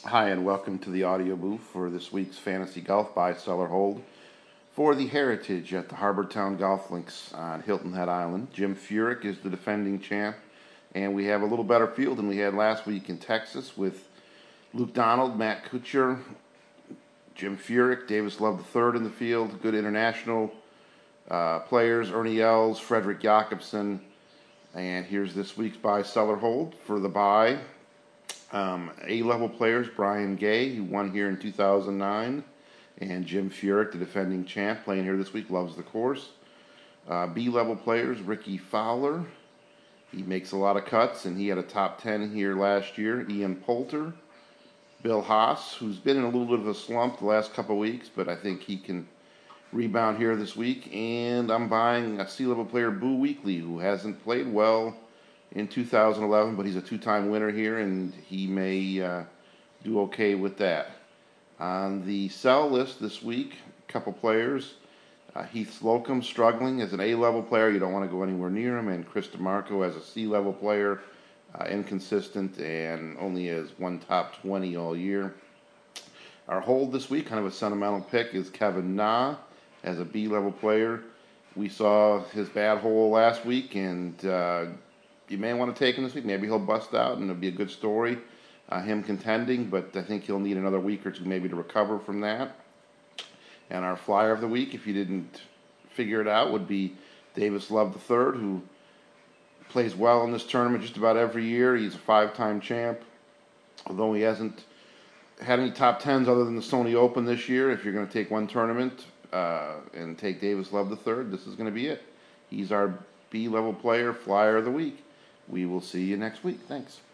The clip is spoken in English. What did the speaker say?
Hi, and welcome to the audio booth for this week's Fantasy Golf Buy, Sell, or Hold for the Heritage at the Harbour Town Golf Links on Hilton Head Island. Jim Furyk is the defending champ, and we have a little better field than we had last week in Texas with Luke Donald, Matt Kuchar, Jim Furyk, Davis Love III in the field, good international players, Ernie Els, Frederick Jakobsen, and here's this week's Buy, Sell, or Hold for the buy. A-level players, Brian Gay, who won here in 2009, and Jim Furyk, the defending champ, playing here this week, loves the course. B-level players, Ricky Fowler, he makes a lot of cuts, and he had a top 10 here last year. Ian Poulter, Bill Haas, who's been in a little bit of a slump the last couple of weeks, but I think he can rebound here this week. And I'm buying a C-level player, Boo Weekley, who hasn't played well in 2011, but he's a two-time winner here, and he may do okay with that. On the sell list this week, a couple players. Heath Slocum struggling as an A-level player. You don't want to go anywhere near him. And Chris DeMarco as a C-level player, inconsistent and only has one top 20 all year. Our hold this week, kind of a sentimental pick, is Kevin Na as a B-level player. We saw his bad hole last week, and you may want to take him this week. Maybe he'll bust out, and it'll be a good story, him contending, but I think he'll need another week or two maybe to recover from that. And our flyer of the week, if you didn't figure it out, would be Davis Love III, who plays well in this tournament just about every year. He's a five-time champ, although he hasn't had any top tens other than the Sony Open this year. If you're going to take one tournament and take Davis Love III, this is going to be it. He's our B-level player, flyer of the week. We will see you next week. Thanks.